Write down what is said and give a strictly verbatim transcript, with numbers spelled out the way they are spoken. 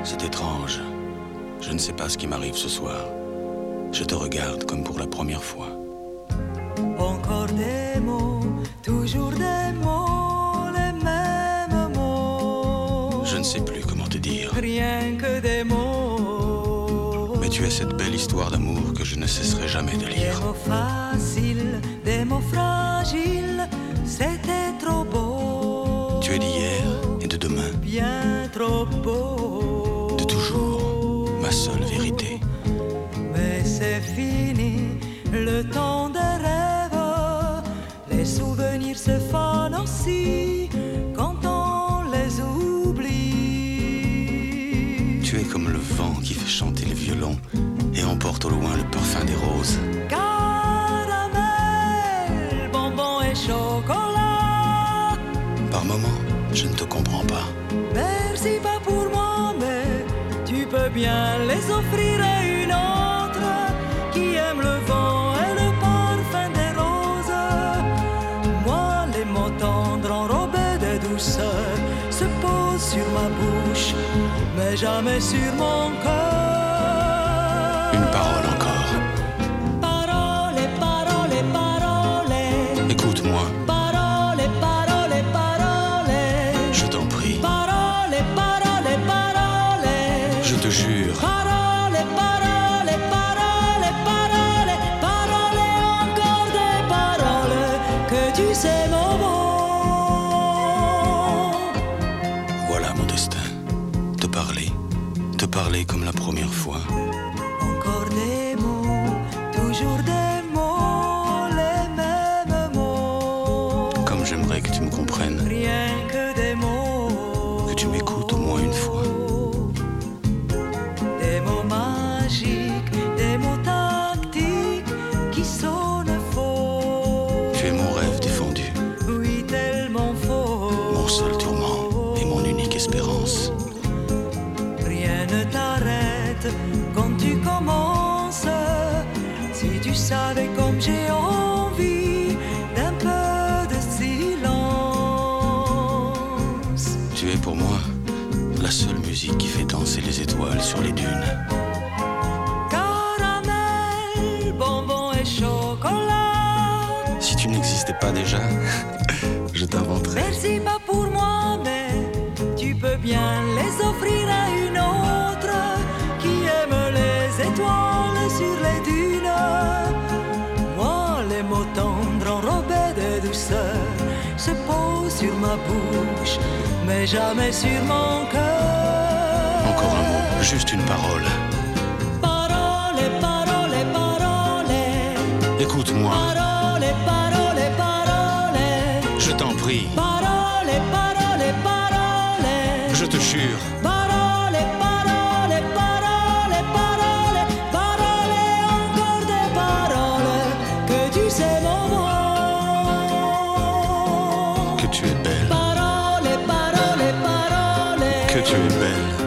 C'est étrange. Je ne sais pas ce qui m'arrive ce soir. Je te regarde comme pour la première fois. Encore des mots, toujours des mots, les mêmes mots. Je ne sais plus comment te dire. Rien que des mots. Mais tu es cette belle histoire d'amour que je ne cesserai jamais de lire. Des mots faciles, des mots fragiles, c'était trop beau. Tu es d'hier et de demain. Bien trop beau. De toujours, ma seule vérité. Mais c'est fini, le temps des rêves. Les souvenirs se fanent aussi quand on les oublie. Tu es comme le vent qui fait chanter le violon et emporte au loin le parfum des roses. Caramel, bonbons et chocolat. Par moments, je ne te comprends pas. Merci pas pour moi, mais tu peux bien les offrir à une autre qui aime le vent et le parfum des roses. Moi, les mots tendres enrobés de douceur se posent sur ma bouche, mais jamais sur mon cœur. Une parole encore. Parole, parole, parole. Écoute-moi, Parole, parole, parole. je t'en prie. Parole, parole, parole. Je te jure. Parole, parole, parole, parole. Parole, encore des paroles que tu sais mon mot. Voilà mon destin. Te parler. Te parler comme la première fois. Encore des mots, toujours des mots, les mêmes mots. Comme j'aimerais que tu me comprennes. Rien que des mots. Que tu m'écoutes au moins une fois. Des mots magiques, des mots tactiques qui sonnent faux. Tu es mon rêve défendu. Oui, tellement faux. Mon seul tourment et mon unique espérance. Rien ne t'arrête quand tu commences. Si tu savais comme j'ai envie d'un peu de silence. Tu es pour moi la seule musique qui fait danser les étoiles sur les dunes. Caramel, bonbons et chocolat. Si tu n'existais pas déjà, je t'inventerais. Merci pas pour moi, mais tu peux bien les offrir à une autre qui aime les étoiles sur les dunes. Moi, les mots tendres enrobés de douceur se posent sur ma bouche, mais jamais sur mon cœur. Encore un mot, juste une parole. Parole, parole, parole. Écoute-moi, Parole, parole, parole. je t'en prie. Parole, parole, parole. Je te jure. Parole, parole, parole, parole. Parole, encore des paroles que tu sais mon mot. Que tu es belle. Parole, parole, parole. Que tu es belle.